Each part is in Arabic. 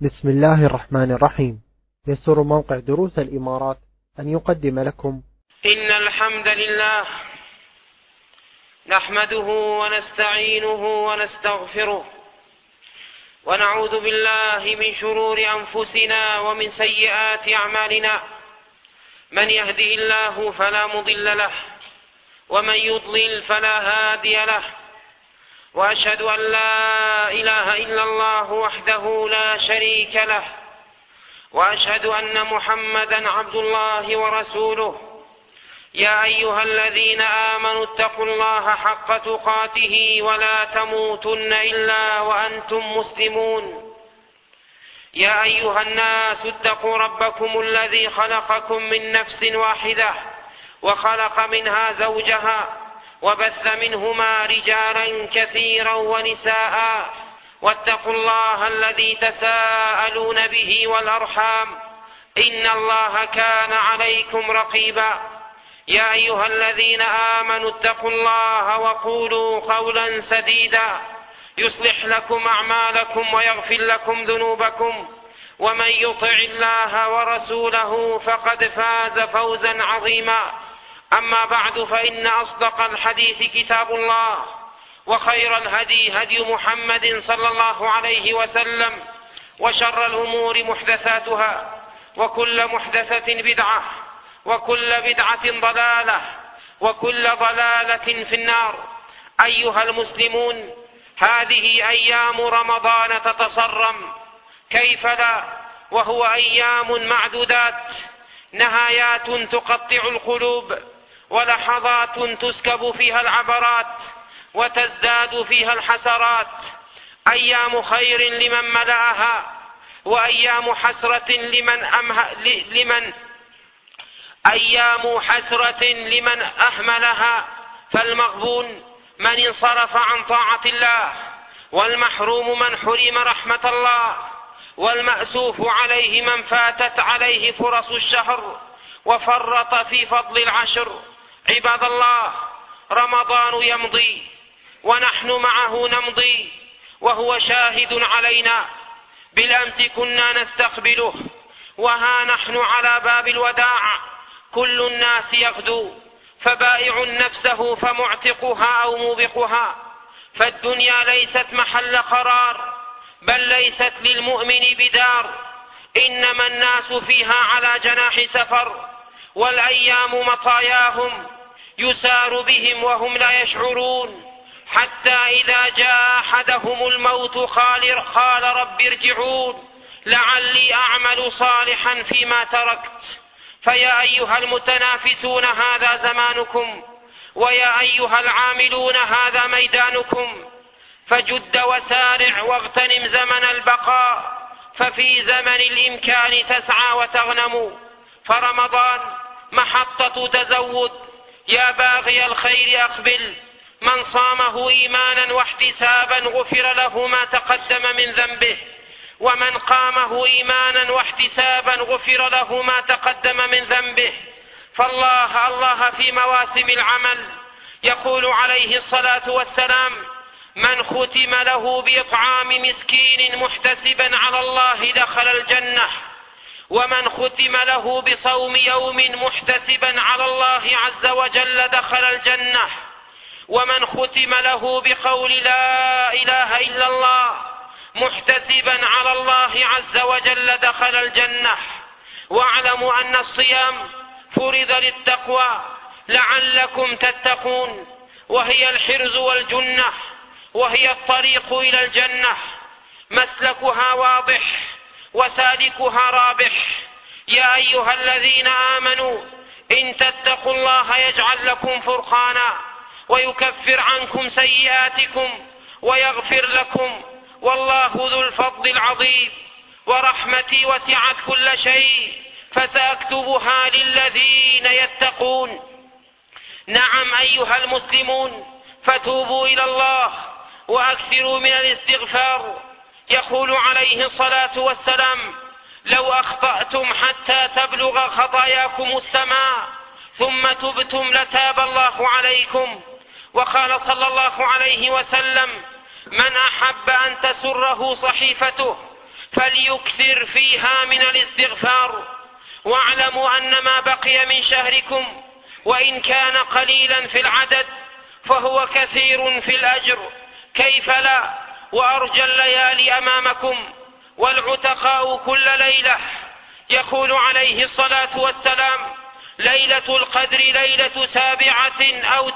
بسم الله الرحمن الرحيم. يسر موقع دروس الإمارات أن يقدم لكم إن الحمد لله نحمده ونستعينه ونستغفره ونعوذ بالله من شرور أنفسنا ومن سيئات أعمالنا. من يهده الله فلا مضل له ومن يضلل فلا هادي له، وأشهد أن لا إله إلا الله وحده لا شريك له، وأشهد أن محمدا عبد الله ورسوله. يا أيها الذين آمنوا اتقوا الله حق تقاته ولا تموتن إلا وأنتم مسلمون. يا أيها الناس اتقوا ربكم الذي خلقكم من نفس واحدة وخلق منها زوجها وبث منهما رجالا كثيرا ونساء، واتقوا الله الذي تساءلون به والأرحام إن الله كان عليكم رقيبا. يا أيها الذين آمنوا اتقوا الله وقولوا قولا سديدا يصلح لكم أعمالكم ويغفر لكم ذنوبكم، ومن يطع الله ورسوله فقد فاز فوزا عظيما. أما بعد، فإن أصدق الحديث كتاب الله، وخير الهدي هدي محمد صلى الله عليه وسلم، وشر الأمور محدثاتها، وكل محدثة بدعة، وكل بدعة ضلالة، وكل ضلالة في النار. أيها المسلمون، هذه أيام رمضان تتصرم، كيف لا وهو أيام معدودات، نهايات تقطع القلوب، ولحظات تسكب فيها العبرات وتزداد فيها الحسرات. أيام خير لمن ملأها، وأيام حسرة لمن أهملها. فالمغبون من انصرف عن طاعة الله، والمحروم من حرم رحمة الله، والمأسوف عليه من فاتت عليه فرص الشهر وفرط في فضل العشر. عباد الله، رمضان يمضي ونحن معه نمضي، وهو شاهد علينا. بالأمس كنا نستقبله، وها نحن على باب الوداع. كل الناس يغدو، فبائع نفسه فمعتقها أو موبقها. فالدنيا ليست محل قرار، بل ليست للمؤمن بدار، إنما الناس فيها على جناح سفر، والأيام مطاياهم يسار بهم وهم لا يشعرون، حتى إذا جاء أحدهم الموت قال رب ارجعون لعلي أعمل صالحا فيما تركت. فيا أيها المتنافسون هذا زمانكم، ويا أيها العاملون هذا ميدانكم، فجد وسارع واغتنم زمن البقاء، ففي زمن الإمكان تسعى وتغنم. فرمضان محطة تزود، يا باغي الخير أقبل. من صامه إيمانا واحتسابا غفر له ما تقدم من ذنبه، ومن قامه إيمانا واحتسابا غفر له ما تقدم من ذنبه. فالله في مواسم العمل يقول عليه الصلاة والسلام: من ختم له بإطعام مسكين محتسبا على الله دخل الجنة، ومن ختم له بصوم يوم محتسبا على الله عز وجل دخل الجنة، ومن ختم له بقول لا إله إلا الله محتسبا على الله عز وجل دخل الجنة. واعلموا أن الصيام فرض للتقوى لعلكم تتقون، وهي الحرز والجنة، وهي الطريق إلى الجنة، مسلكها واضح وسالكها رابح. يا أيها الذين آمنوا إن تتقوا الله يجعل لكم فرقانا ويكفر عنكم سيئاتكم ويغفر لكم، والله ذو الفضل العظيم. ورحمتي وسعت كل شيء فسأكتبها للذين يتقون. نعم أيها المسلمون، فتوبوا إلى الله وأكثروا من الاستغفار. يقول عليه الصلاة والسلام: لو أخطأتم حتى تبلغ خطاياكم السماء ثم تبتم لتاب الله عليكم. وقال صلى الله عليه وسلم: من أحب أن تسره صحيفته فليكثر فيها من الاستغفار. واعلموا أن ما بقي من شهركم وإن كان قليلا في العدد فهو كثير في الأجر، كيف لا، وأرجى الليالي أمامكم والعتقاء كل ليلة. يقول عليه الصلاة والسلام: ليلة القدر ليلة 7 أو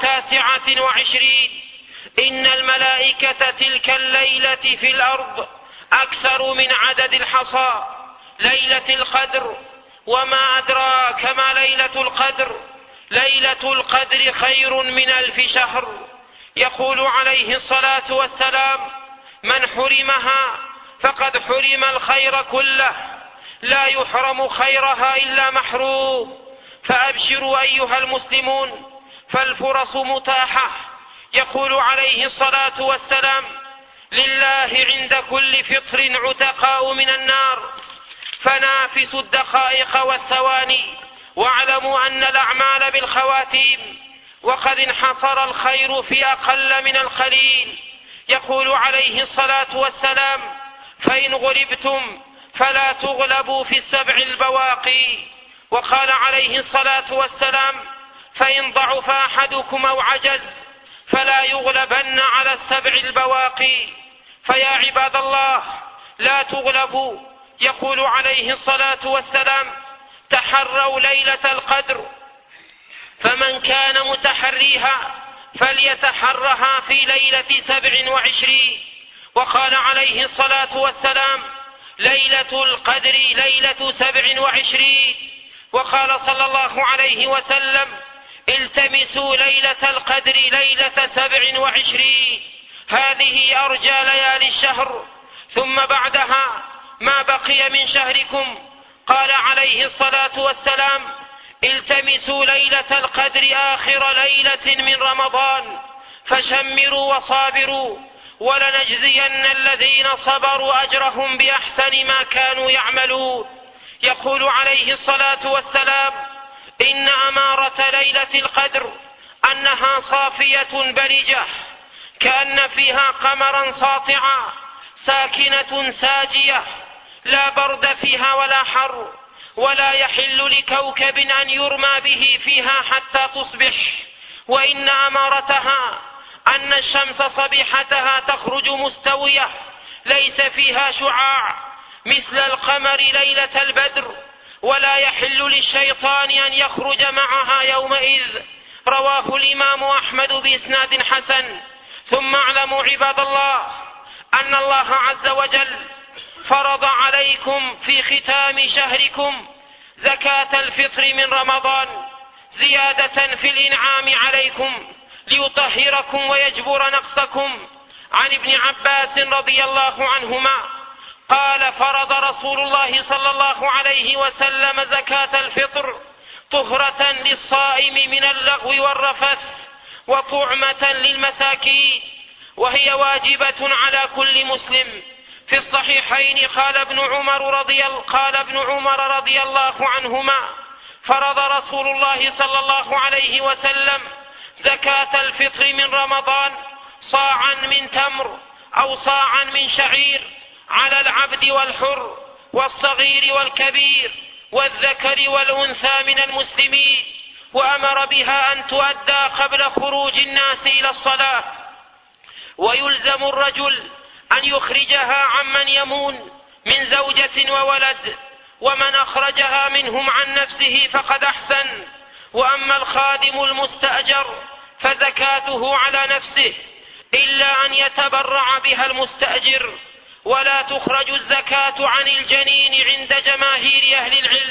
29. إن الملائكة تلك الليلة في الأرض أكثر من عدد الحصى. ليلة القدر، وما أدراك ما ليلة القدر، ليلة القدر خير من 1000 شهر. يقول عليه الصلاة والسلام: من حرمها فقد حرم الخير كله، لا يحرم خيرها إلا محروم. فأبشروا أيها المسلمون، فالفرص متاحة. يقول عليه الصلاة والسلام: لله عند كل فطر عتقاء من النار، فنافسوا الدقائق والثواني، واعلموا أن الأعمال بالخواتيم، وقد انحصر الخير في أقل من القليل. يقول عليه الصلاة والسلام: فإن غلبتم فلا تغلبوا في 7 البواقي. وقال عليه الصلاة والسلام: فإن ضعف أحدكم أو عجز فلا يغلبن على 7 البواقي. فيا عباد الله لا تغلبوا. يقول عليه الصلاة والسلام: تحروا ليلة القدر، فمن كان متحريها فليتحرها في ليلة 27. وقال عليه الصلاة والسلام: ليلة القدر ليلة 27. وقال صلى الله عليه وسلم: التمسوا ليلة القدر ليلة 27. هذه أرجى ليالي الشهر. ثم بعدها ما بقي من شهركم. قال عليه الصلاة والسلام: التمسوا ليلة القدر آخر ليلة من رمضان، فشمروا وصابروا، ولنجزين الذين صبروا أجرهم بأحسن ما كانوا يعملون. يقول عليه الصلاة والسلام: إن أمارة ليلة القدر أنها صافية برجة، كأن فيها قمرا ساطعا، ساكنة ساجية، لا برد فيها ولا حر، ولا يحل لكوكب أن يرمى به فيها حتى تصبح. وإن أمارتها أن الشمس صبيحتها تخرج مستوية، ليس فيها شعاع مثل القمر ليلة البدر، ولا يحل للشيطان أن يخرج معها يومئذ. رواه الإمام أحمد بإسناد حسن. ثم اعلموا عباد الله أن الله عز وجل فرض عليكم في ختام شهركم زكاة الفطر من رمضان زيادة في الإنعام عليكم ليطهركم ويجبر نقصكم. عن ابن عباس رضي الله عنهما قال: فرض رسول الله صلى الله عليه وسلم زكاة الفطر طهرة للصائم من اللغو والرفث وطعمة للمساكين، وهي واجبة على كل مسلم. في الصحيحين قال ابن عمر رضي الله عنهما: فرض رسول الله صلى الله عليه وسلم زكاة الفطر من رمضان صاعا من تمر أو صاعا من شعير على العبد والحر والصغير والكبير والذكر والأنثى من المسلمين، وأمر بها أن تؤدى قبل خروج الناس إلى الصلاة. ويلزم الرجل أن يخرجها عمن يمون من زوجة وولد، ومن أخرجها منهم عن نفسه فقد أحسن. وأما الخادم المستأجر فزكاته على نفسه إلا أن يتبرع بها المستأجر، ولا تخرج الزكاة عن الجنين عند جماهير أهل العلم.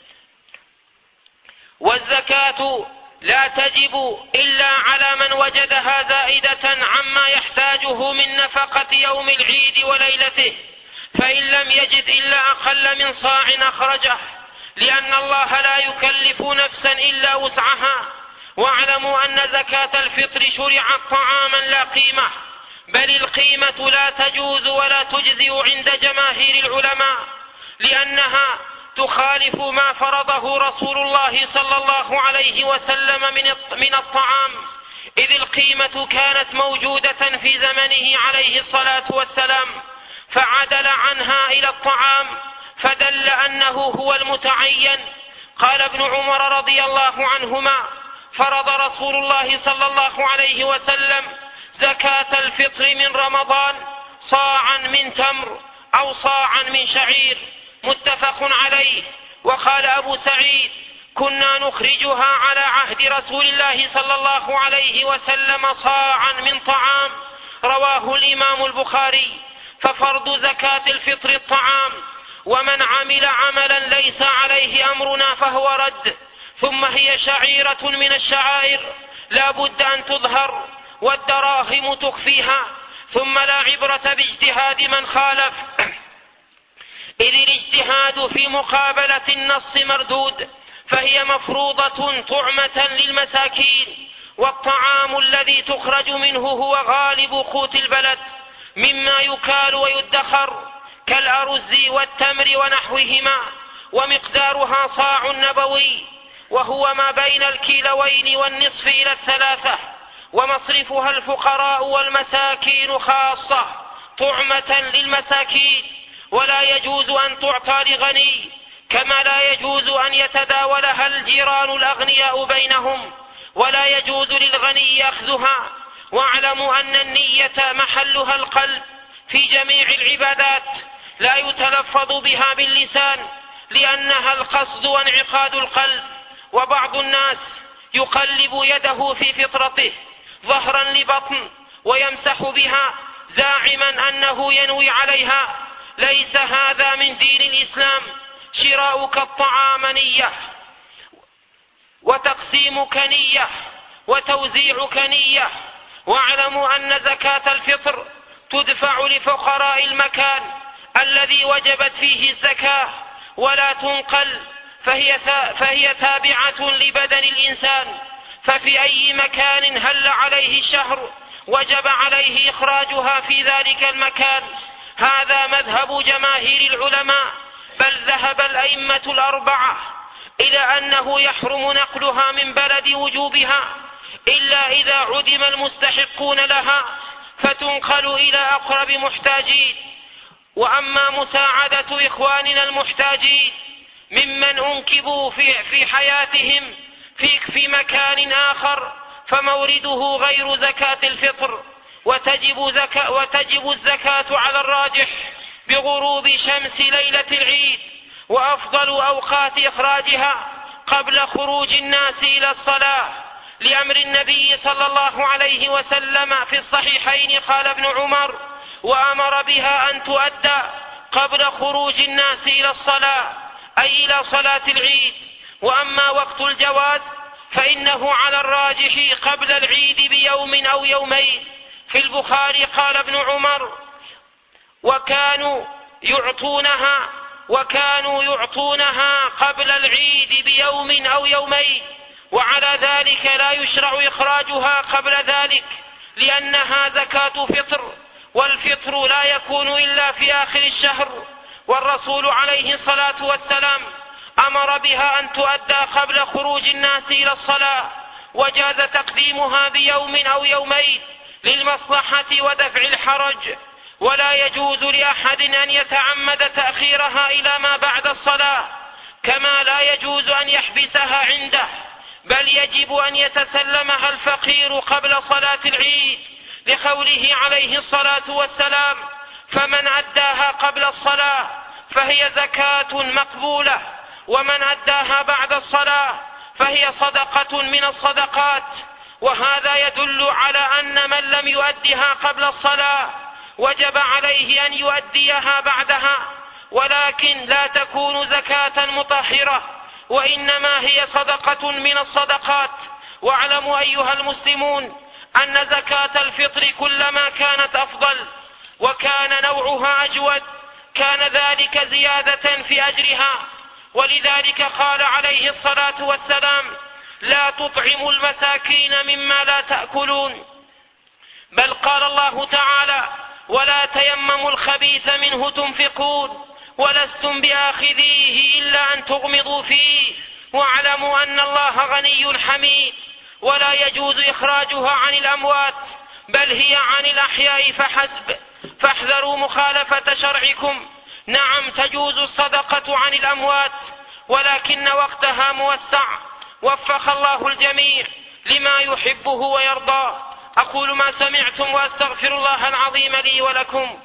والزكاة لا تجب إلا على من وجدها زائدة عما يحتاجه من نفقة يوم العيد وليلته، فإن لم يجد إلا أقل من صاع أخرجه، لأن الله لا يكلف نفسا إلا وسعها. واعلموا أن زكاة الفطر شرعت طعاما لا قيمة، بل القيمة لا تجوز ولا تجزئ عند جماهير العلماء، لأنها تخالف ما فرضه رسول الله صلى الله عليه وسلم من الطعام، إذ القيمة كانت موجودة في زمنه عليه الصلاة والسلام، فعدل عنها إلى الطعام فدل أنه هو المتعين. قال ابن عمر رضي الله عنهما: فرض رسول الله صلى الله عليه وسلم زكاة الفطر من رمضان صاعا من تمر أو صاعا من شعير، متفق عليه. وقال أبو سعيد: كنا نخرجها على عهد رسول الله صلى الله عليه وسلم صاعا من طعام، رواه الإمام البخاري. ففرض زكاة الفطر الطعام، ومن عمل عملا ليس عليه أمرنا فهو رد. ثم هي شعيرة من الشعائر لا بد أن تظهر، والدراهم تخفيها. ثم لا عبرة باجتهاد من خالف، إذ الاجتهاد في مقابلة النص مردود، فهي مفروضة طعمة للمساكين. والطعام الذي تخرج منه هو غالب قوت البلد مما يكال ويدخر كالأرز والتمر ونحوهما، ومقدارها صاع نبوي، وهو ما بين الكيلوين والنصف إلى 3، ومصرفها الفقراء والمساكين خاصة طعمة للمساكين، ولا يجوز أن تعطى لغني، كما لا يجوز أن يتداولها الجيران الأغنياء بينهم، ولا يجوز للغني أخذها. واعلموا أن النية محلها القلب في جميع العبادات، لا يتلفظ بها باللسان، لأنها القصد وانعقاد القلب. وبعض الناس يقلب يده في فطرته ظهرا لبطن ويمسح بها زاعما أنه ينوي عليها. ليس هذا من دين الإسلام. شراؤك الطعام نية، وتقسيمك نية، وتوزيعك نية. واعلموا أن زكاة الفطر تدفع لفقراء المكان الذي وجبت فيه الزكاة ولا تنقل، فهي تابعة لبدن الإنسان. ففي أي مكان هل عليه الشهر وجب عليه إخراجها في ذلك المكان. هذا مذهب جماهير العلماء، بل ذهب الأئمة الأربعة إلى أنه يحرم نقلها من بلد وجوبها إلا إذا عدم المستحقون لها، فتنقل إلى أقرب محتاجين. وأما مساعدة إخواننا المحتاجين ممن أنكبوا في حياتهم في مكان آخر، فمورده غير زكاة الفطر، وتجب الزكاة على الراجح بغروب شمس ليلة العيد. وأفضل أوقات إخراجها قبل خروج الناس إلى الصلاة، لأمر النبي صلى الله عليه وسلم في الصحيحين. قال ابن عمر: وأمر بها أن تؤدى قبل خروج الناس إلى الصلاة، أي إلى صلاة العيد. وأما وقت الجواز فإنه على الراجح قبل العيد بيوم أو يومين. في البخاري قال ابن عمر: وكانوا يعطونها قبل العيد بيوم أو يومين. وعلى ذلك لا يشرع إخراجها قبل ذلك، لأنها زكاة فطر، والفطر لا يكون إلا في آخر الشهر. والرسول عليه الصلاة والسلام أمر بها أن تؤدى قبل خروج الناس إلى الصلاة، وجاز تقديمها بيوم أو يومين للمصلحة ودفع الحرج. ولا يجوز لأحد أن يتعمد تأخيرها إلى ما بعد الصلاة، كما لا يجوز أن يحبسها عنده، بل يجب أن يتسلمها الفقير قبل صلاة العيد، لقوله عليه الصلاة والسلام: فمن أداها قبل الصلاة فهي زكاة مقبولة، ومن أداها بعد الصلاة فهي صدقة من الصدقات. وهذا يدل على أن من لم يؤدها قبل الصلاة وجب عليه أن يؤديها بعدها، ولكن لا تكون زكاة مطهرة، وإنما هي صدقة من الصدقات. واعلموا أيها المسلمون أن زكاة الفطر كلما كانت أفضل وكان نوعها أجود كان ذلك زيادة في أجرها. ولذلك قال عليه الصلاة والسلام: لا تطعموا المساكين مما لا تأكلون. بل قال الله تعالى: ولا تيمموا الخبيث منه تنفقون ولستم بآخذيه إلا أن تغمضوا فيه. واعلموا أن الله غني حميد، ولا يجوز إخراجها عن الأموات، بل هي عن الأحياء فحسب، فاحذروا مخالفة شرعكم. نعم تجوز الصدقة عن الأموات، ولكن وقتها موسع. وفق الله الجميع لما يحبه ويرضى. أقول ما سمعتم وأستغفر الله العظيم لي ولكم.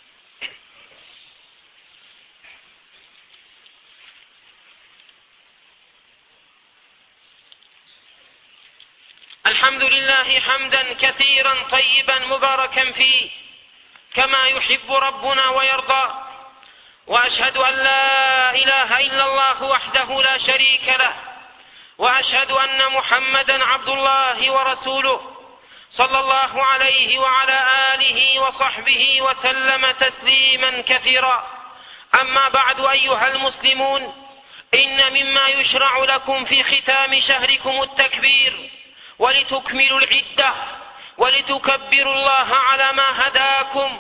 الحمد لله حمدا كثيرا طيبا مباركا فيه كما يحب ربنا ويرضى، وأشهد أن لا إله إلا الله وحده لا شريك له، وأشهد أن محمدا عبد الله ورسوله صلى الله عليه وعلى آله وصحبه وسلم تسليما كثيرا. أما بعد أيها المسلمون، إن مما يشرع لكم في ختام شهركم التكبير ولتكملوا العدة ولتكبروا الله على ما هداكم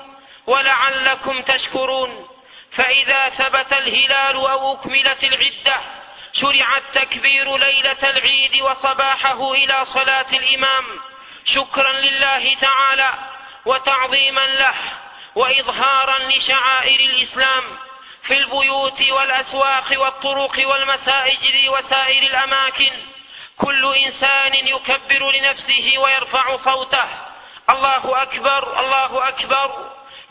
ولعلكم تشكرون. فإذا ثبت الهلال أو أكملت العدة شرع التكبير ليلة العيد وصباحه إلى صلاة الإمام، شكرا لله تعالى وتعظيما له وإظهارا لشعائر الإسلام في البيوت والأسواق والطرق والمساجد وسائر الأماكن. كل إنسان يكبر لنفسه ويرفع صوته: الله أكبر الله أكبر،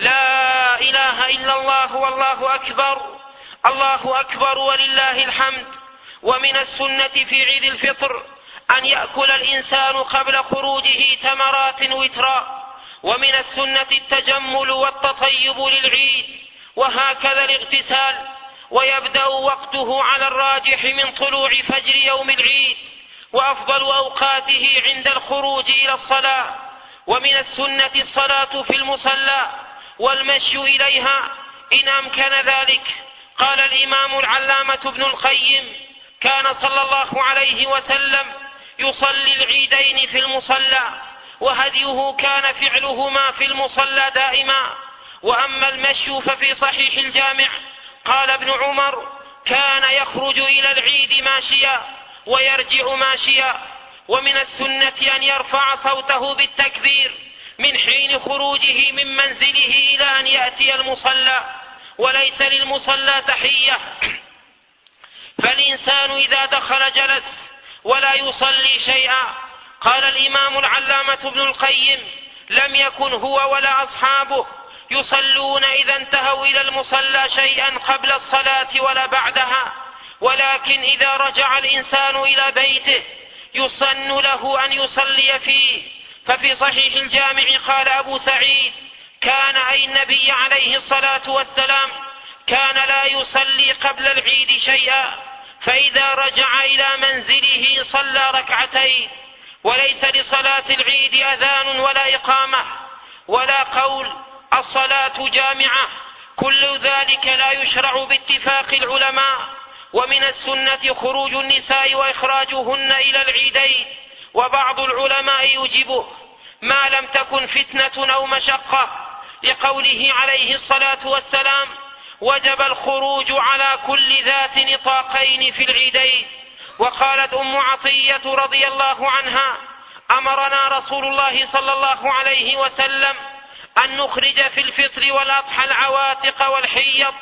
لا إله إلا الله والله أكبر، الله أكبر ولله الحمد. ومن السنة في عيد الفطر أن يأكل الإنسان قبل خروجه تمرات وترا، ومن السنة التجمل والتطيب للعيد، وهكذا الاغتسال، ويبدأ وقته على الراجح من طلوع فجر يوم العيد، وأفضل أوقاته عند الخروج إلى الصلاة. ومن السنة الصلاة في المصلى والمشي إليها إن أمكن ذلك. قال الإمام العلامة ابن القيم: كان صلى الله عليه وسلم يصلي العيدين في المصلى، وهديه كان فعلهما في المصلى دائما. وأما المشي ففي صحيح الجامع قال ابن عمر: كان يخرج إلى العيد ماشيا ويرجع ماشيا. ومن السنة أن يرفع صوته بالتكبير من حين خروجه من منزله إلى أن يأتي المصلى، وليس للمصلى تحية، فالإنسان إذا دخل جلس ولا يصلي شيئا. قال الإمام العلامة ابن القيم: لم يكن هو ولا أصحابه يصلون إذا انتهوا إلى المصلى شيئا قبل الصلاة ولا بعدها، ولكن إذا رجع الإنسان إلى بيته يسن له أن يصلي فيه. ففي صحيح الجامع قال أبو سعيد: كان أي النبي عليه الصلاة والسلام كان لا يصلي قبل العيد شيئا، فإذا رجع إلى منزله صلى ركعتين. وليس لصلاة العيد أذان ولا إقامة ولا قول الصلاة جامعة، كل ذلك لا يشرع باتفاق العلماء. ومن السنة خروج النساء وإخراجهن إلى العيدين، وبعض العلماء يجبه ما لم تكن فتنة أو مشقة، لقوله عليه الصلاة والسلام: وجب الخروج على كل ذات نطاقين في العيدين. وقالت أم عطية رضي الله عنها: أمرنا رسول الله صلى الله عليه وسلم أن نخرج في الفطر والأضحى العواتق والحيض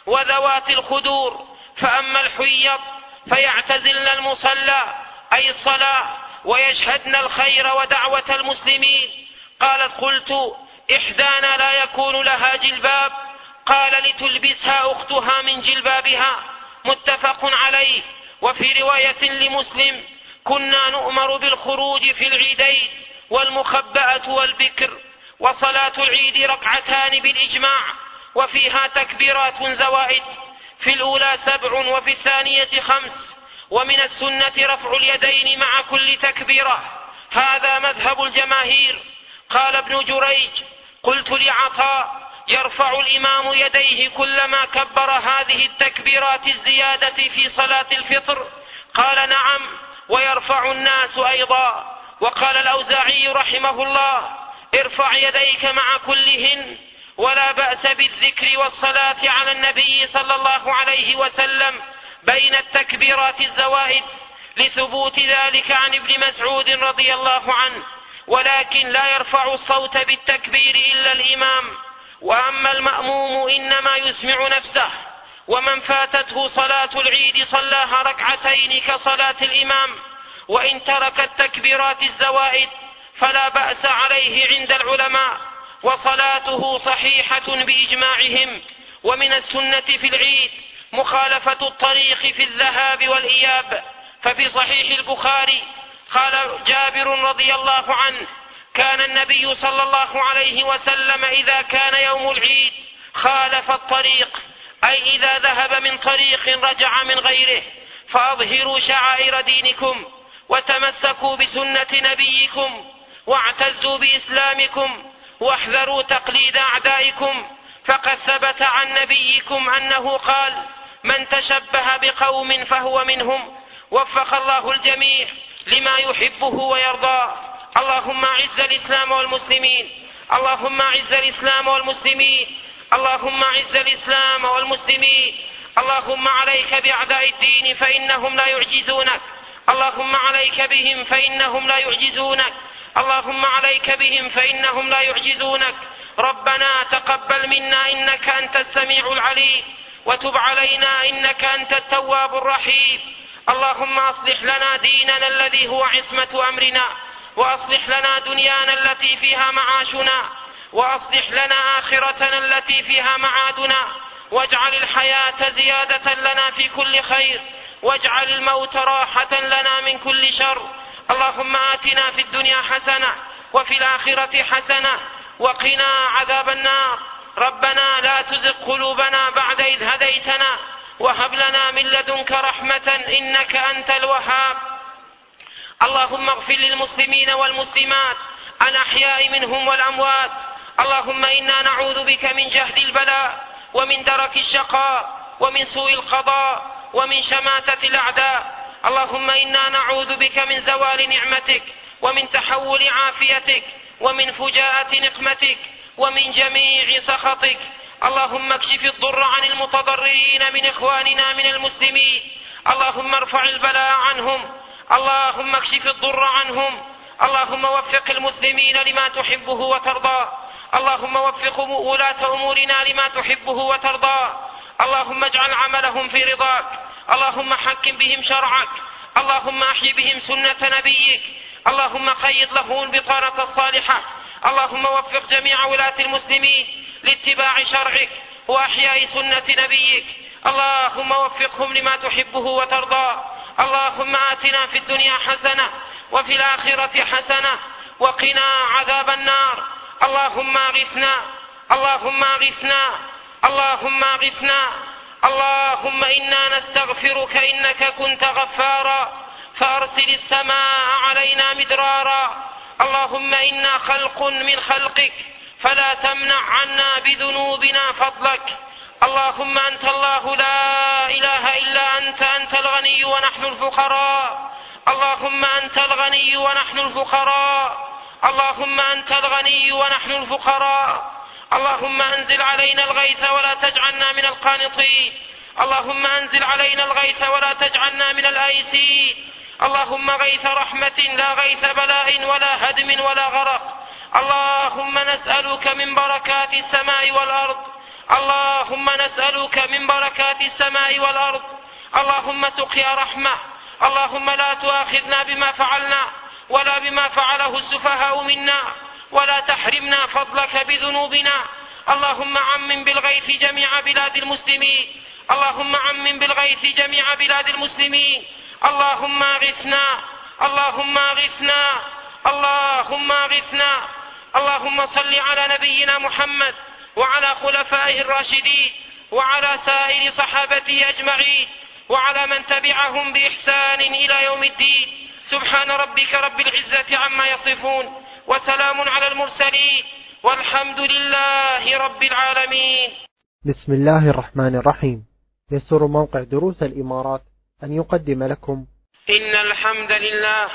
وذوات الخدور، فأما الحيض فيعتزلن المصلى أي الصلاة ويشهدن الخير ودعوة المسلمين. قالت: قلت: إحدانا لا يكون لها جلباب؟ قال: لتلبسها أختها من جلبابها. متفق عليه. وفي رواية لمسلم: كنا نؤمر بالخروج في العيدين والمخبأة والبكر، وصلاة العيد ركعتان بالإجماع، وفيها تكبيرات زوائد، في الأولى 7 وفي الثانية 5. ومن السنة رفع اليدين مع كل تكبيرة، هذا مذهب الجماهير. قال ابن جريج: قلت لعطاء: يرفع الإمام يديه كلما كبر هذه التكبيرات الزيادة في صلاة الفطر؟ قال: نعم، ويرفع الناس أيضا. وقال الأوزاعي رحمه الله: ارفع يديك مع كلهن، ولا بأس بالذكر والصلاة على النبي صلى الله عليه وسلم بين التكبيرات الزوائد، لثبوت ذلك عن ابن مسعود رضي الله عنه. ولكن لا يرفع الصوت بالتكبير إلا الإمام، وأما المأموم إنما يسمع نفسه، ومن فاتته صلاة العيد صلاها ركعتين كصلاة الإمام، وإن ترك التكبيرات الزوائد فلا بأس عليه عند العلماء، وصلاته صحيحة بإجماعهم. ومن السنة في العيد مخالفة الطريق في الذهاب والإياب، ففي صحيح البخاري قال جابر رضي الله عنه: كان النبي صلى الله عليه وسلم إذا كان يوم العيد خالف الطريق، أي إذا ذهب من طريق رجع من غيره. فأظهروا شعائر دينكم، وتمسكوا بسنة نبيكم، واعتزوا بإسلامكم، واحذروا تقليد أعدائكم، فقد ثبت عن نبيكم أنه قال: من تشبه بقوم فهو منهم. وفق الله الجميع لما يحبه ويرضاه. اللهم أعز الإسلام والمسلمين، اللهم أعز الإسلام والمسلمين، اللهم أعز الإسلام والمسلمين. اللهم عليك بأعداء الدين فإنهم لا يعجزونك، اللهم عليك بهم فإنهم لا يعجزونك، اللهم عليك بهم فإنهم لا يعجزونك. ربنا تقبل منا إنك أنت السميع العليم، وتب علينا إنك أنت التواب الرحيم. اللهم أصلح لنا ديننا الذي هو عصمة أمرنا، وأصلح لنا دنيانا التي فيها معاشنا، وأصلح لنا آخرتنا التي فيها معادنا، واجعل الحياة زيادة لنا في كل خير، واجعل الموت راحة لنا من كل شر. اللهم آتنا في الدنيا حسنة وفي الآخرة حسنة وقنا عذاب النار. ربنا لا تزغ قلوبنا بعد إذ هديتنا، وهب لنا من لدنك رحمة إنك أنت الوهاب. اللهم اغفر للمسلمين والمسلمات الأحياء منهم والأموات. اللهم إنا نعوذ بك من جهد البلاء، ومن درك الشقاء، ومن سوء القضاء، ومن شماتة الأعداء. اللهم إنا نعوذ بك من زوال نعمتك، ومن تحول عافيتك، ومن فجاءة نقمتك، ومن جميع سخطك. اللهم اكشف الضر عن المتضررين من إخواننا من المسلمين. اللهم ارفع البلاء عنهم، اللهم اكشف الضر عنهم. اللهم وفق المسلمين لما تحبه وترضى، اللهم وفق ولاة أمورنا لما تحبه وترضى. اللهم اجعل عملهم في رضاك، اللهم حكم بهم شرعك، اللهم أحي بهم سنة نبيك، اللهم قيض لهم البطانة الصالحة. اللهم وفق جميع ولاة المسلمين لاتباع شرعك وأحياء سنة نبيك. اللهم وفقهم لما تحبه وترضى. اللهم آتنا في الدنيا حسنة وفي الآخرة حسنة وقنا عذاب النار. اللهم أغثنا، اللهم أغثنا، اللهم أغثنا. اللهم إنا نستغفرك إنك كنت غفارا فأرسل السماء علينا مدرارا. اللهم إنا خلق من خلقك فلا تمنع عنا بذنوبنا فضلك. اللهم أنت الله لا إله إلا أنت، أنت الغني ونحن الفقراء. اللهم أنت الغني ونحن الفقراء، اللهم أنت الغني ونحن الفقراء. اللهم أنزل علينا الغيث ولا تجعلنا من القانطين، اللهم أنزل علينا الغيث ولا تجعلنا من الآيسين. اللهم غيث رحمة لا غيث بلاء ولا هدم ولا غرق. اللهم نسألك من بركات السماء والأرض، اللهم نسألك من بركات السماء والأرض. اللهم سقيا رحمة، اللهم لا تؤاخذنا بما فعلنا ولا بما فعله السفهاء منا، ولا تحرمنا فضلك بذنوبنا. اللهم عمم بالغيث جميع بلاد المسلمين، اللهم عمم بالغيث جميع بلاد المسلمين. اللهم اغثنا، اللهم اغثنا، اللهم اغثنا. اللهم صل على نبينا محمد وعلى خلفائه الراشدين وعلى سائر صحابته أجمعين وعلى من تبعهم بإحسان إلى يوم الدين. سبحان ربك رب العزة عما يصفون، وسلام على المرسلين، والحمد لله رب العالمين. بسم الله الرحمن الرحيم. يسر موقع دروس الإمارات أن يقدم لكم إن الحمد لله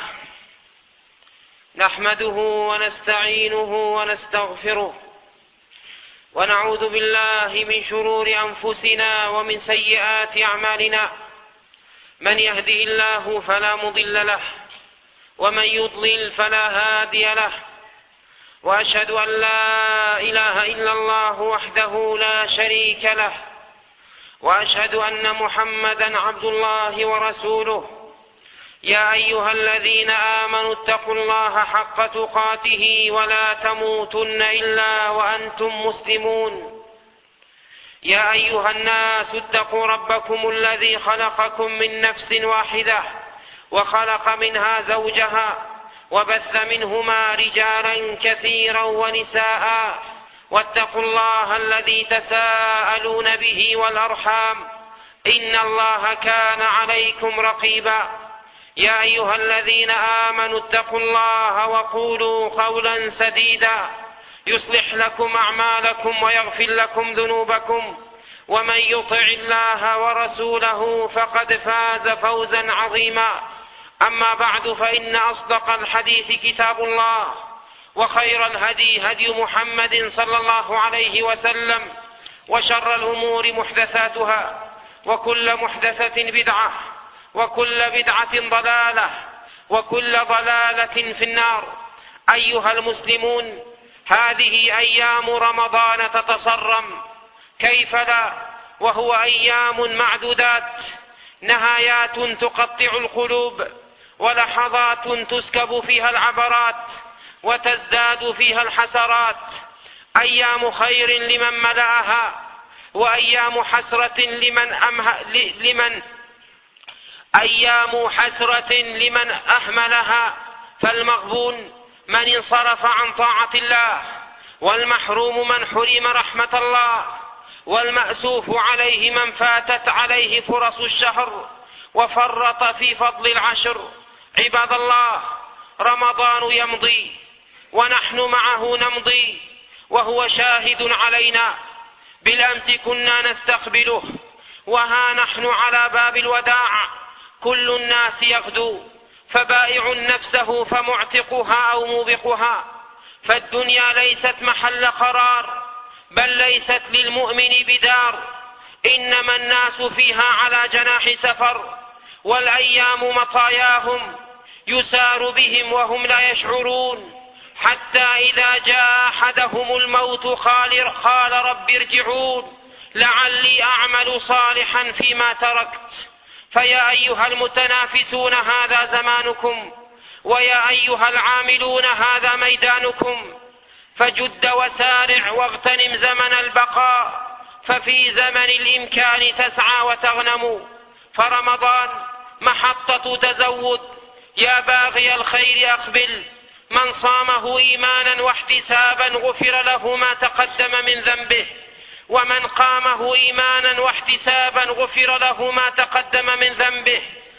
نحمده ونستعينه ونستغفره، ونعوذ بالله من شرور أنفسنا ومن سيئات أعمالنا. من يهده الله فلا مضل له، ومن يضلل فلا هادي له. وأشهد أن لا إله إلا الله وحده لا شريك له، وأشهد أن محمدا عبد الله ورسوله. يا أيها الذين آمنوا اتقوا الله حق تقاته ولا تموتن إلا وأنتم مسلمون. يا أيها الناس اتقوا ربكم الذي خلقكم من نفس واحدة وخلق منها زوجها وبث منهما رجالا كثيرا ونساء، واتقوا الله الذي تساءلون به والأرحام إن الله كان عليكم رقيبا. يا أيها الذين آمنوا اتقوا الله وقولوا قولا سديدا يصلح لكم أعمالكم ويغفر لكم ذنوبكم، ومن يطع الله ورسوله فقد فاز فوزا عظيما. أما بعد، فإن أصدق الحديث كتاب الله، وخير الهدي هدي محمد صلى الله عليه وسلم، وشر الأمور محدثاتها، وكل محدثة بدعة، وكل بدعة ضلالة، وكل ضلالة في النار. أيها المسلمون، هذه أيام رمضان تتصرم، كيف لا وهو أيام معدودات، نهايات تقطع القلوب، ولحظات تسكب فيها العبرات وتزداد فيها الحسرات. أيام خير لمن ملأها، وأيام حسرة لمن أهملها. فالمغبون من انصرف عن طاعة الله، والمحروم من حرم رحمة الله، والمأسوف عليه من فاتت عليه فرص الشهر وفرط في فضل العشر. عباد الله، رمضان يمضي ونحن معه نمضي، وهو شاهد علينا. بالأمس كنا نستقبله، وها نحن على باب الوداع. كل الناس يغدو، فبائع نفسه فمعتقها أو موبقها. فالدنيا ليست محل قرار، بل ليست للمؤمن بدار، إنما الناس فيها على جناح سفر، والأيام مطاياهم يسار بهم وهم لا يشعرون، حتى إذا جاء أحدهم الموت قال رب ارجعون لعلي أعمل صالحا فيما تركت. فيا أيها المتنافسون هذا زمانكم، ويا أيها العاملون هذا ميدانكم، فجد وسارع واغتنم زمن البقاء، ففي زمن الإمكان تسعى وتغنم. فرمضان محطة تزود، يا باغي الخير أقبل. من صامه إيمانا واحتسابا غفر له ما تقدم من ذنبه، ومن قامه إيمانا واحتسابا غفر له ما تقدم من ذنبه.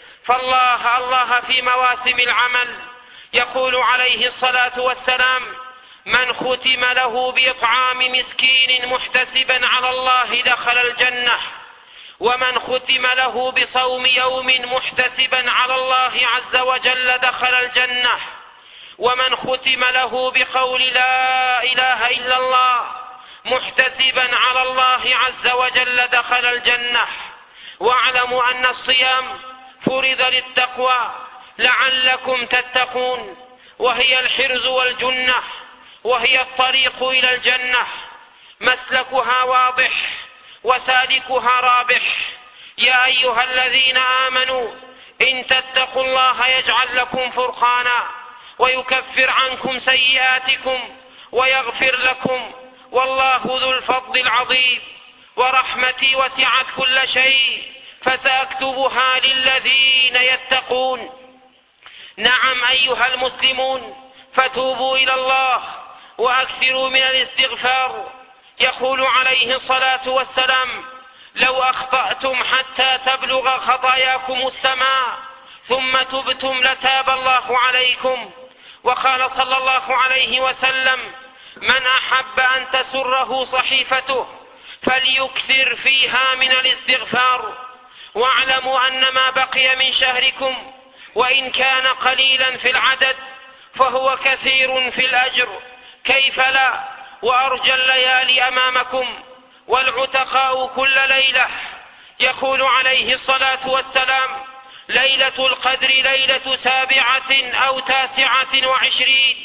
فالله في مواسم العمل يقول عليه الصلاة والسلام: من ختم له بإطعام مسكين محتسبا على الله دخل الجنة، ومن ختم له بصوم يوم محتسبا على الله عز وجل دخل الجنة، ومن ختم له بقول لا إله إلا الله محتسبا على الله عز وجل دخل الجنة. واعلموا أن الصيام فرض للتقوى لعلكم تتقون، وهي الحرز والجنة، وهي الطريق إلى الجنة، مسلكها واضح وسالكها رابح. يا أيها الذين آمنوا إن تتقوا الله يجعل لكم فرقانا ويكفر عنكم سيئاتكم ويغفر لكم، والله ذو الفضل العظيم. ورحمتي وسعت كل شيء فسأكتبها للذين يتقون. نعم أيها المسلمون، فتوبوا إلى الله وأكثروا من الاستغفار. يقول عليه الصلاة والسلام: لو أخطأتم حتى تبلغ خطاياكم السماء ثم تبتم لتاب الله عليكم. وقال صلى الله عليه وسلم: من أحب أن تسره صحيفته فليكثر فيها من الاستغفار. واعلموا أن ما بقي من شهركم وإن كان قليلا في العدد فهو كثير في الأجر، كيف لا، وأرجى الليالي أمامكم والعتقاء كل ليلة. يقول عليه الصلاة والسلام: ليلة القدر ليلة 7 أو 29،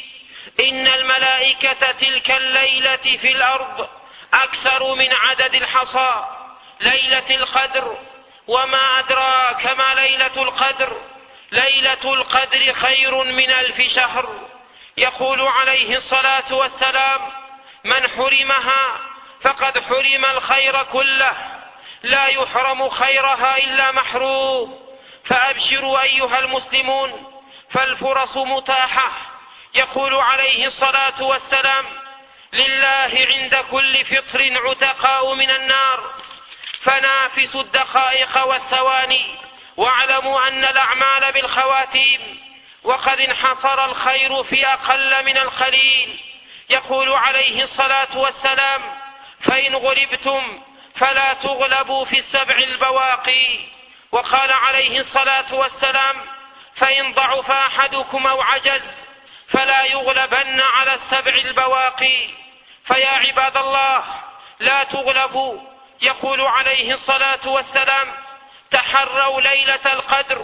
إن الملائكة تلك الليلة في الأرض أكثر من عدد الحصى. ليلة القدر، وما أدراك ما ليلة القدر؟ ليلة القدر خير من 1000 شهر. يقول عليه الصلاة والسلام: من حرمها فقد حرم الخير كله، لا يحرم خيرها إلا محروم. فأبشروا أيها المسلمون، فالفرص متاحة. يقول عليه الصلاة والسلام: لله عند كل فطر عتقاء من النار، فنافسوا الدقائق والثواني، واعلموا أن الأعمال بالخواتيم، وقد انحصر الخير في أقل من القليل. يقول عليه الصلاة والسلام: فإن غلبتم فلا تغلبوا في 7 البواقي. وقال عليه الصلاة والسلام: فإن ضعف أحدكم أو عجز فلا يغلبن على 7 البواقي. فيا عباد الله، لا تغلبوا. يقول عليه الصلاة والسلام: تحروا ليلة القدر،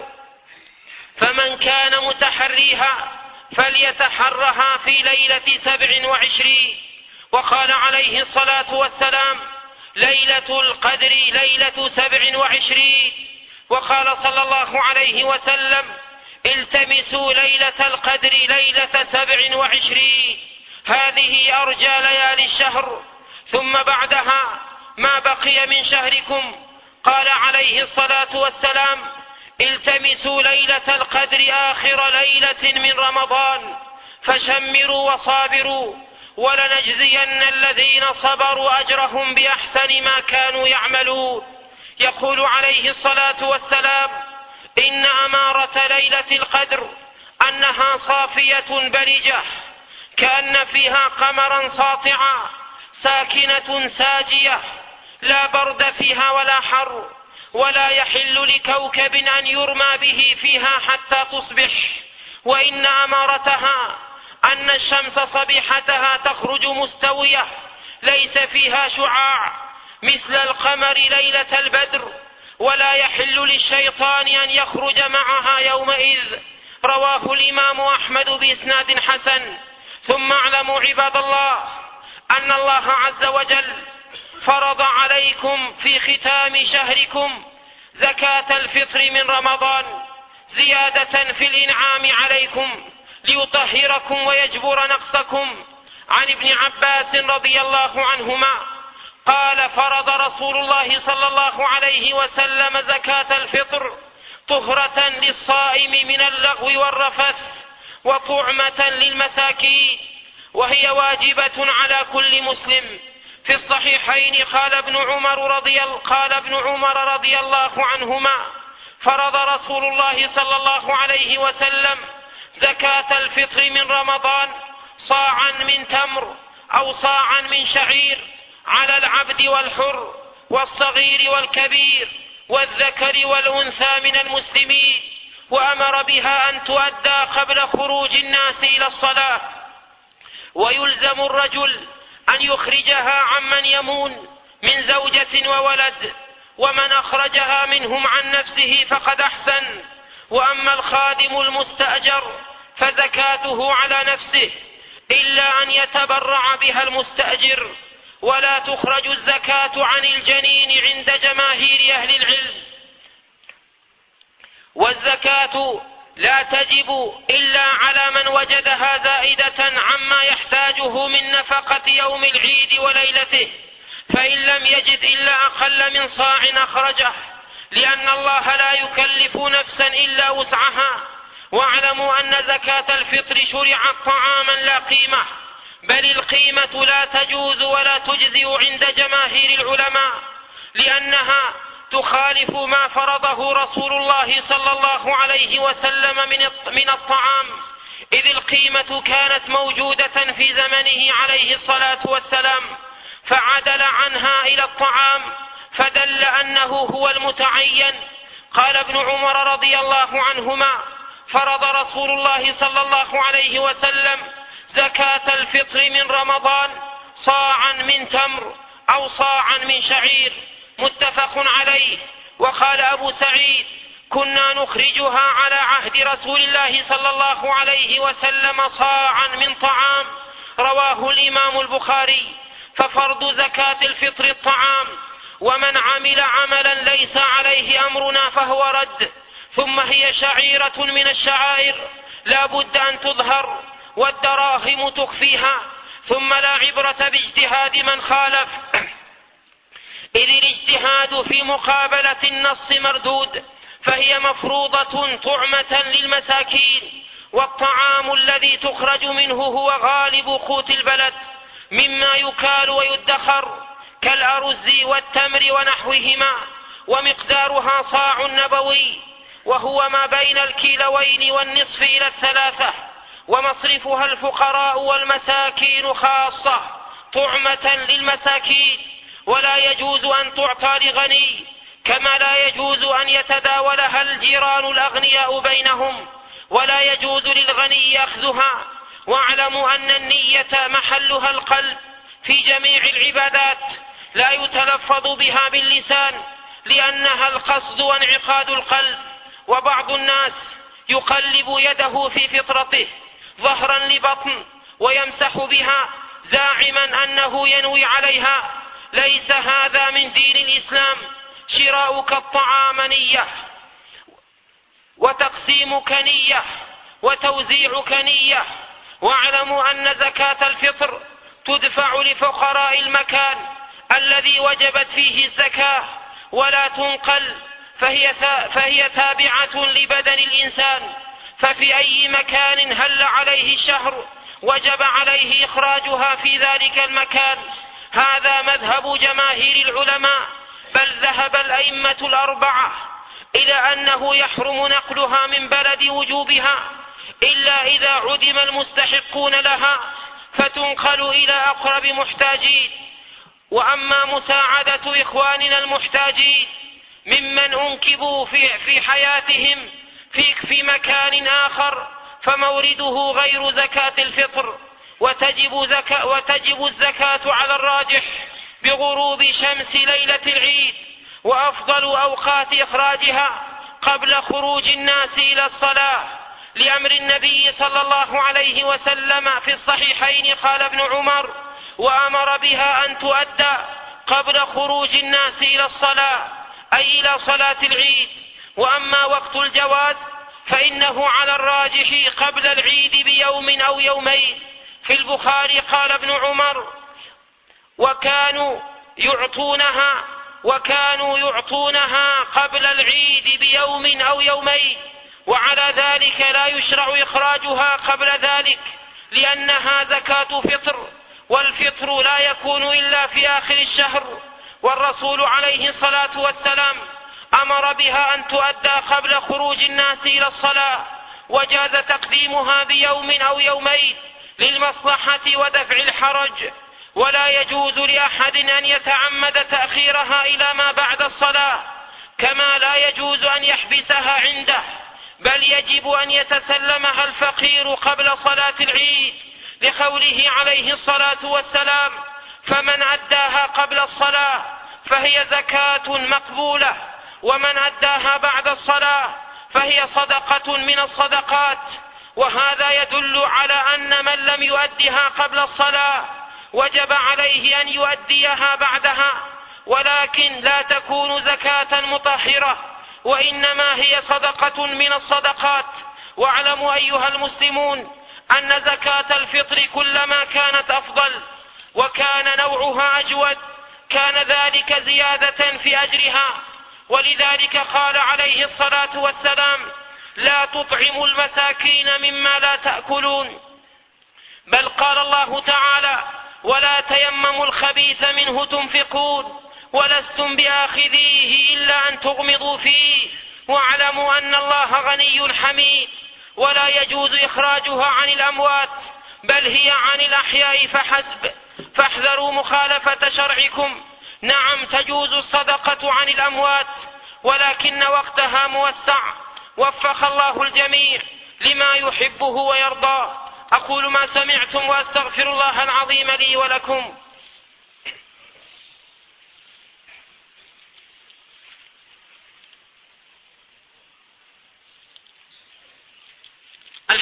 فمن كان متحريها فليتحرها في ليلة 27. وقال عليه الصلاة والسلام: ليلة القدر ليلة 27. وقال صلى الله عليه وسلم: التمسوا ليلة القدر ليلة 27. هذه أرجى ليالي الشهر، ثم بعدها ما بقي من شهركم. قال عليه الصلاة والسلام: التمسوا ليلة القدر آخر ليلة من رمضان، فشمروا وصابروا، ولنجزين الذين صبروا أجرهم بأحسن ما كانوا يعملون. يقول عليه الصلاة والسلام: إن أمارة ليلة القدر أنها صافية برجة، كأن فيها قمرا ساطعا، ساكنة ساجية، لا برد فيها ولا حر، ولا يحل لكوكب أن يرمى به فيها حتى تصبح. وإن أمارتها أن الشمس صبيحتها تخرج مستوية، ليس فيها شعاع مثل القمر ليلة البدر، ولا يحل للشيطان أن يخرج معها يومئذ. رواه الإمام أحمد بإسناد حسن. ثم اعلموا عباد الله أن الله عز وجل فرض عليكم في ختام شهركم زكاة الفطر من رمضان، زيادة في الإنعام عليكم ليطهركم ويجبر نقصكم. عن ابن عباس رضي الله عنهما قال: فرض رسول الله صلى الله عليه وسلم زكاة الفطر طهرة للصائم من اللغو والرفث، وطعمة للمساكين، وهي واجبة على كل مسلم. في الصحيحين قال ابن عمر رضي الله عنهما: فرض رسول الله صلى الله عليه وسلم زكاة الفطر من رمضان صاعا من تمر أو صاعا من شعير على العبد والحر والصغير والكبير والذكر والأنثى من المسلمين، وأمر بها أن تؤدى قبل خروج الناس إلى الصلاة. ويلزم الرجل أن يخرجها عمن يمون من زوجة وولد، ومن أخرجها منهم عن نفسه فقد أحسن. وأما الخادم المستأجر فزكاته على نفسه، إلا أن يتبرع بها المستأجر. ولا تخرج الزكاة عن الجنين عند جماهير أهل العلم. والزكاة لا تجب إلا على من وجدها زائدة عما يحتاجه من نفقة يوم العيد وليلته، فإن لم يجد إلا أقل من صاع أخرجه، لأن الله لا يكلف نفسا إلا وسعها. واعلموا أن زكاة الفطر شرعت طعاما لا قيمة، بل القيمة لا تجوز ولا تجزئ عند جماهير العلماء، لأنها تخالف ما فرضه رسول الله صلى الله عليه وسلم من الطعام، إذ القيمة كانت موجودة في زمنه عليه الصلاة والسلام، فعدل عنها إلى الطعام، فدل أنه هو المتعين. قال ابن عمر رضي الله عنهما: فرض رسول الله صلى الله عليه وسلم زكاة الفطر من رمضان صاعا من تمر أو صاعا من شعير، متفق عليه. وقال أبو سعيد: كنا نخرجها على عهد رسول الله صلى الله عليه وسلم صاعا من طعام، رواه الإمام البخاري. ففرض زكاة الفطر الطعام، ومن عمل عملا ليس عليه أمرنا فهو رد. ثم هي شعيرة من الشعائر لا بد أن تظهر، والدراهم تخفيها. ثم لا عبرة باجتهاد من خالف، إذ الاجتهاد في مقابلة النص مردود، فهي مفروضة طعمة للمساكين. والطعام الذي تخرج منه هو غالب قوت البلد مما يكال ويدخر كالأرز والتمر ونحوهما، ومقدارها صاع نبوي، وهو ما بين الكيلوين والنصف إلى 3، ومصرفها الفقراء والمساكين خاصة طعمة للمساكين. ولا يجوز أن تعطى لغني، كما لا يجوز أن يتداولها الجيران الأغنياء بينهم، ولا يجوز للغني أخذها. واعلموا أن النية محلها القلب في جميع العبادات، لا يتلفظ بها باللسان، لأنها القصد وانعقاد القلب. وبعض الناس يقلب يده في فطرته ظهرا لبطن ويمسح بها زاعما أنه ينوي عليها. ليس هذا من دين الإسلام. شراؤك الطعام نية، وتقسيمك نية، وتوزيعك نية. واعلموا أن زكاة الفطر تدفع لفقراء المكان الذي وجبت فيه الزكاة ولا تنقل، فهي تابعة لبدن الإنسان. ففي أي مكان هل عليه الشهر وجب عليه إخراجها في ذلك المكان. هذا مذهب جماهير العلماء، بل ذهب الأئمة الأربعة إلى أنه يحرم نقلها من بلد وجوبها إلا إذا عدم المستحقون لها، فتنقل إلى أقرب محتاجين. وأما مساعدة إخواننا المحتاجين ممن أنكبوا في حياتهم في مكان آخر، فمورده غير زكاة الفطر، وتجب الزكاة على الراجح بغروب شمس ليلة العيد. وأفضل أوقات إخراجها قبل خروج الناس إلى الصلاة، لأمر النبي صلى الله عليه وسلم في الصحيحين. قال ابن عمر: وأمر بها أن تؤدى قبل خروج الناس إلى الصلاة، أي إلى صلاة العيد. وأما وقت الجواز فإنه على الراجح قبل العيد بيوم أو يومين. في البخاري قال ابن عمر: وكانوا يعطونها قبل العيد بيوم أو يومين. وعلى ذلك لا يشرع إخراجها قبل ذلك، لأنها زكاة فطر، والفطر لا يكون إلا في آخر الشهر. والرسول عليه الصلاة والسلام أمر بها أن تؤدى قبل خروج الناس إلى الصلاة، وجاز تقديمها بيوم أو يومين للمصلحة ودفع الحرج. ولا يجوز لأحد أن يتعمد تأخيرها إلى ما بعد الصلاة، كما لا يجوز أن يحبسها عنده، بل يجب أن يتسلمها الفقير قبل صلاة العيد، لقوله عليه الصلاة والسلام: فمن أداها قبل الصلاة فهي زكاة مقبولة، ومن أداها بعد الصلاة فهي صدقة من الصدقات. وهذا يدل على أن من لم يؤدها قبل الصلاة وجب عليه أن يؤديها بعدها، ولكن لا تكون زكاة مطهرة، وإنما هي صدقة من الصدقات. واعلموا أيها المسلمون أن زكاة الفطر كلما كانت أفضل وكان نوعها أجود كان ذلك زيادة في أجرها. ولذلك قال عليه الصلاة والسلام: لا تطعموا المساكين مما لا تأكلون. بل قال الله تعالى: ولا تيمموا الخبيث منه تنفقون ولستم بآخذيه إلا أن تغمضوا فيه. واعلموا أن الله غني حميد، ولا يجوز إخراجها عن الأموات، بل هي عن الأحياء فحسب، فاحذروا مخالفة شرعكم. نعم، تجوز الصدقة عن الأموات، ولكن وقتها موسع. وفق الله الجميع لما يحبه ويرضاه. أقول ما سمعتم وأستغفر الله العظيم لي ولكم.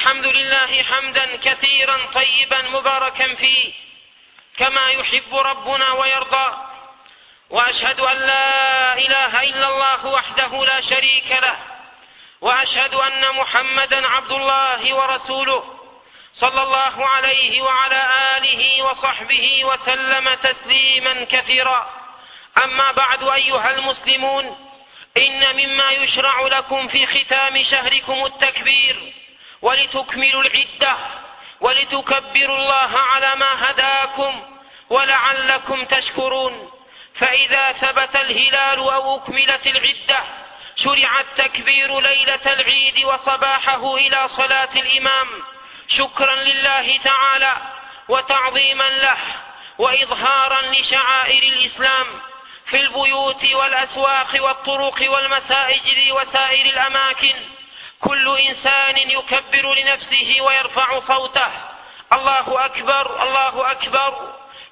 الحمد لله حمدا كثيرا طيبا مباركا فيه كما يحب ربنا ويرضى، وأشهد أن لا إله إلا الله وحده لا شريك له، وأشهد أن محمدا عبد الله ورسوله صلى الله عليه وعلى آله وصحبه وسلم تسليما كثيرا. أما بعد أيها المسلمون، إن مما يشرع لكم في ختام شهركم التكبير ولتكملوا العدة ولتكبروا الله على ما هداكم ولعلكم تشكرون. فإذا ثبت الهلال أو أكملت العدة شرع التكبير ليلة العيد وصباحه إلى صلاة الإمام، شكرا لله تعالى وتعظيما له وإظهارا لشعائر الإسلام في البيوت والأسواق والطرق والمساجد وسائر الأماكن. كل إنسان يكبر لنفسه ويرفع صوته: الله أكبر الله أكبر،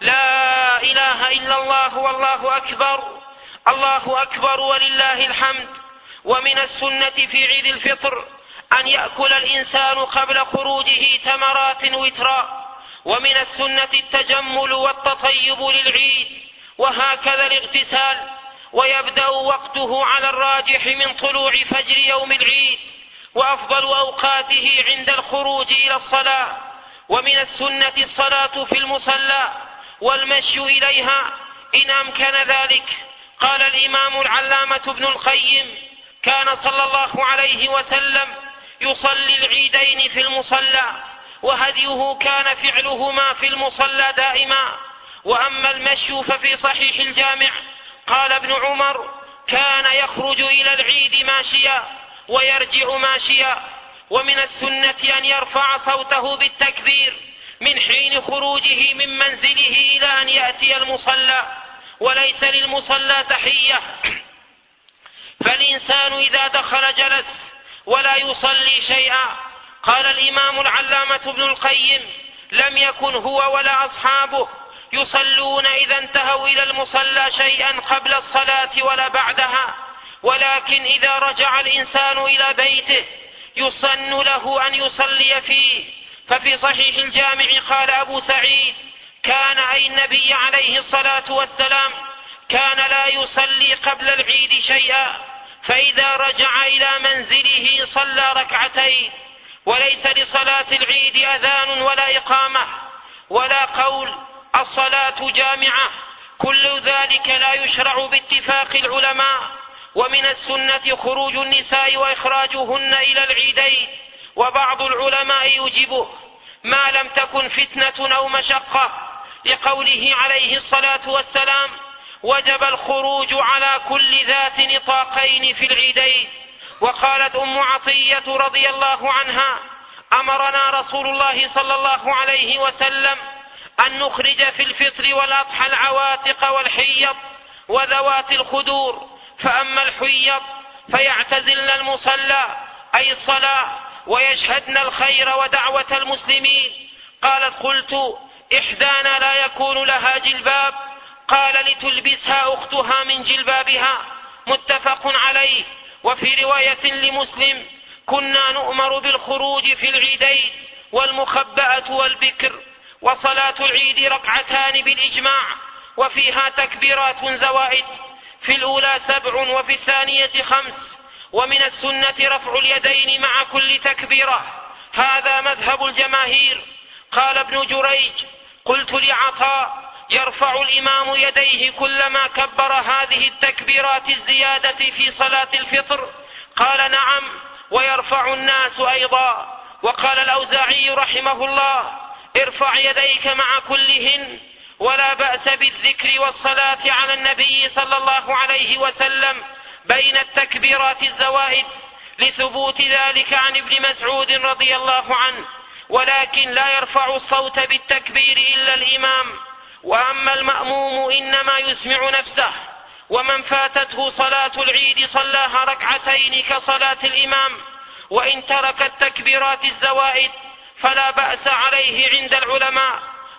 لا إله إلا الله والله أكبر، الله أكبر ولله الحمد. ومن السنة في عيد الفطر أن يأكل الإنسان قبل خروجه تمرات وترا، ومن السنة التجمل والتطيب للعيد، وهكذا الاغتسال، ويبدأ وقته على الراجح من طلوع فجر يوم العيد، وأفضل أوقاته عند الخروج إلى الصلاة. ومن السنة الصلاة في المصلى والمشي إليها إن أمكن ذلك. قال الإمام العلامة ابن القيم: كان صلى الله عليه وسلم يصلي العيدين في المصلى، وهديه كان فعلهما في المصلى دائما. وأما المشي ففي صحيح الجامع قال ابن عمر: كان يخرج إلى العيد ماشيا ويرجع ماشيا. ومن السنة أن يرفع صوته بالتكبير من حين خروجه من منزله إلى أن يأتي المصلى، وليس للمصلى تحية، فالإنسان إذا دخل جلس ولا يصلي شيئا. قال الإمام العلامة ابن القيم: لم يكن هو ولا أصحابه يصلون إذا انتهوا إلى المصلى شيئا قبل الصلاة ولا بعدها، ولكن إذا رجع الإنسان إلى بيته يسن له أن يصلي فيه. ففي صحيح الجامع قال أبو سعيد: كان أي النبي عليه الصلاة والسلام كان لا يصلي قبل العيد شيئا، فإذا رجع إلى منزله صلى ركعتين. وليس لصلاة العيد أذان ولا إقامة ولا قول الصلاة جامعة، كل ذلك لا يشرع باتفاق العلماء. ومن السنة خروج النساء وإخراجهن إلى العيدين، وبعض العلماء يجبه ما لم تكن فتنة أو مشقة، لقوله عليه الصلاة والسلام: وجب الخروج على كل ذات نطاقين في العيدين. وقالت أم عطية رضي الله عنها: أمرنا رسول الله صلى الله عليه وسلم أن نخرج في الفطر والأضحى العواتق والحيض وذوات الخدور، فأما الحيض فيعتزلن المصلى أي الصلاة ويشهدن الخير ودعوة المسلمين. قالت: قلت: إحدانا لا يكون لها جلباب؟ قال: لتلبسها أختها من جلبابها. متفق عليه. وفي رواية لمسلم: كنا نؤمر بالخروج في العيدين والمخبأة والبكر، وصلاة العيد ركعتان بالإجماع، وفيها تكبيرات زوائد، في الأولى 7 وفي الثانية 5. ومن السنة رفع اليدين مع كل تكبيرة، هذا مذهب الجماهير. قال ابن جريج: قلت لعطاء: يرفع الإمام يديه كلما كبر هذه التكبيرات الزيادة في صلاة الفطر؟ قال: نعم، ويرفع الناس أيضا. وقال الأوزاعي رحمه الله: ارفع يديك مع كلهن، ولا بأس بالذكر والصلاة على النبي صلى الله عليه وسلم بين التكبيرات الزوائد، لثبوت ذلك عن ابن مسعود رضي الله عنه. ولكن لا يرفع الصوت بالتكبير إلا الإمام، وأما المأموم إنما يسمع نفسه. ومن فاتته صلاة العيد صلاها ركعتين كصلاة الإمام، وإن ترك التكبيرات الزوائد فلا بأس عليه عند العلماء،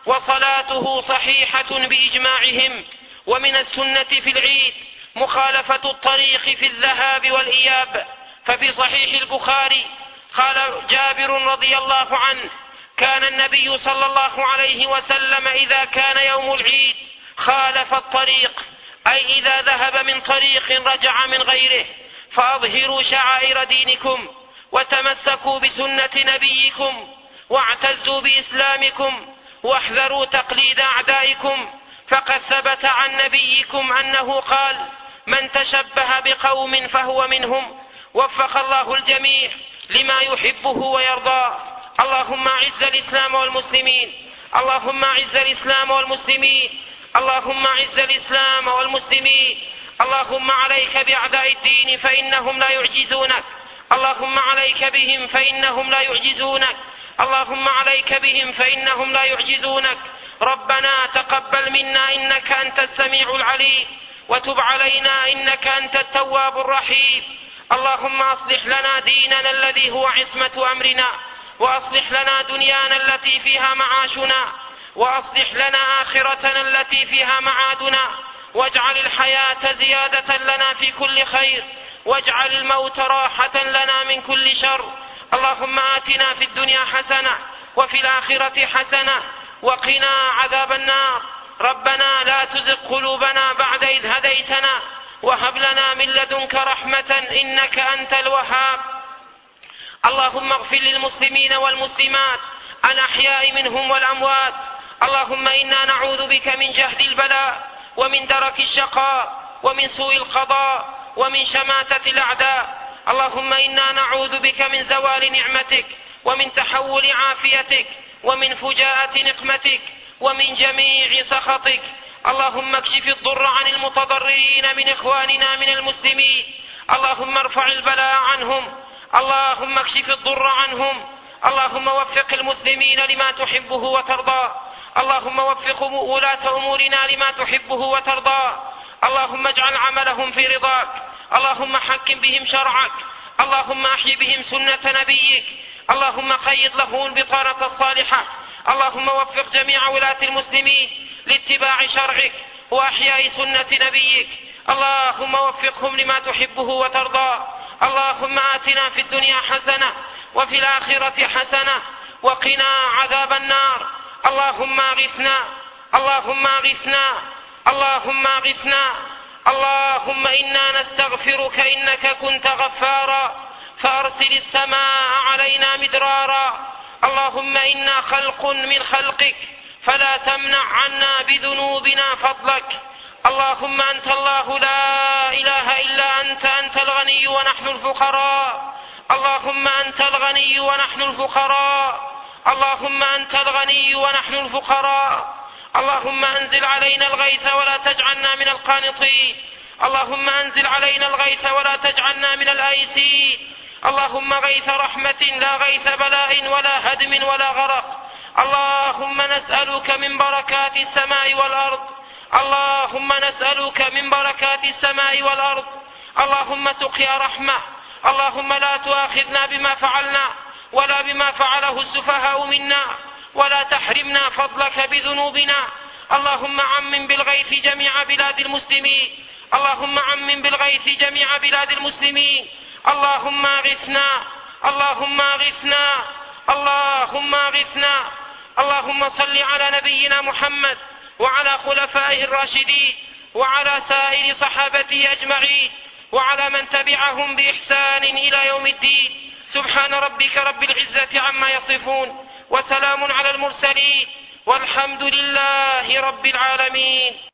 وصلاته صحيحة بإجماعهم. ومن السنة في العيد مخالفة الطريق في الذهاب والإياب، ففي صحيح البخاري قال جابر رضي الله عنه: كان النبي صلى الله عليه وسلم إذا كان يوم العيد خالف الطريق، أي إذا ذهب من طريق رجع من غيره. فأظهروا شعائر دينكم وتمسكوا بسنة نبيكم واعتزوا بإسلامكم واحذروا تقليد أعدائكم، فقد ثبت عن نبيكم أنه قال: من تشبه بقوم فهو منهم. وفق الله الجميع لما يحبه ويرضاه. اللهم أعز الإسلام والمسلمين، اللهم أعز الإسلام والمسلمين، اللهم أعز الإسلام والمسلمين. اللهم عليك بأعداء الدين فإنهم لا يعجزونك، اللهم عليك بهم فإنهم لا يعجزونك، اللهم عليك بهم فإنهم لا يعجزونك. ربنا تقبل منا إنك أنت السميع العليم، وتب علينا إنك أنت التواب الرحيم. اللهم أصلح لنا ديننا الذي هو عصمة أمرنا، وأصلح لنا دنيانا التي فيها معاشنا، وأصلح لنا آخرتنا التي فيها معادنا، واجعل الحياة زيادة لنا في كل خير، واجعل الموت راحة لنا من كل شر. اللهم آتنا في الدنيا حسنة وفي الآخرة حسنة وقنا عذاب النار. ربنا لا تزغ قلوبنا بعد إذ هديتنا وهب لنا من لدنك رحمة إنك أنت الوهاب. اللهم اغفر للمسلمين والمسلمات الأحياء منهم والأموات. اللهم إنا نعوذ بك من جهد البلاء ومن درك الشقاء ومن سوء القضاء ومن شماتة الأعداء. اللهم إنا نعوذ بك من زوال نعمتك ومن تحول عافيتك ومن فجاءة نقمتك ومن جميع سخطك. اللهم اكشف الضر عن المتضررين من إخواننا من المسلمين. اللهم ارفع البلاء عنهم، اللهم اكشف الضر عنهم. اللهم وفق المسلمين لما تحبه وترضى، اللهم وفق ولاة أمورنا لما تحبه وترضى. اللهم اجعل عملهم في رضاك، اللهم حكم بهم شرعك، اللهم أحي بهم سنة نبيك، اللهم قيض لهم البطانة الصالحة. اللهم وفق جميع ولاة المسلمين لاتباع شرعك وأحياء سنة نبيك. اللهم وفقهم لما تحبه وترضى. اللهم آتنا في الدنيا حسنة وفي الآخرة حسنة وقنا عذاب النار. اللهم أغثنا، اللهم أغثنا، اللهم أغثنا. اللهم إنا نستغفرك إنك كنت غفارا فأرسل السماء علينا مدرارا. اللهم إنا خلق من خلقك فلا تمنع عنا بذنوبنا فضلك. اللهم أنت الله لا إله إلا أنت، أنت الغني ونحن الفقراء. اللهم أنت الغني ونحن الفقراء، اللهم أنت الغني ونحن الفقراء. اللهم أنزل علينا الغيث ولا تجعلنا من القانطين، اللهم أنزل علينا الغيث ولا تجعلنا من الآيسين. اللهم غيث رحمة لا غيث بلاء ولا هدم ولا غرق. اللهم نسألك من بركات السماء والأرض، اللهم نسألك من بركات السماء والأرض. اللهم سقيا رحمة، اللهم لا تؤاخذنا بما فعلنا ولا بما فعله السفهاء منا، ولا تحرمنا فضلك بذنوبنا. اللهم عمم بالغيث جميع بلاد المسلمين، اللهم عمم بالغيث جميع بلاد المسلمين. اللهم اغثنا، اللهم اغثنا، اللهم اغثنا. اللهم صل على نبينا محمد وعلى خلفائه الراشدين وعلى سائر صحابته أجمعين وعلى من تبعهم بإحسان إلى يوم الدين. سبحان ربك رب العزة عما يصفون، وسلام على المرسلين، والحمد لله رب العالمين.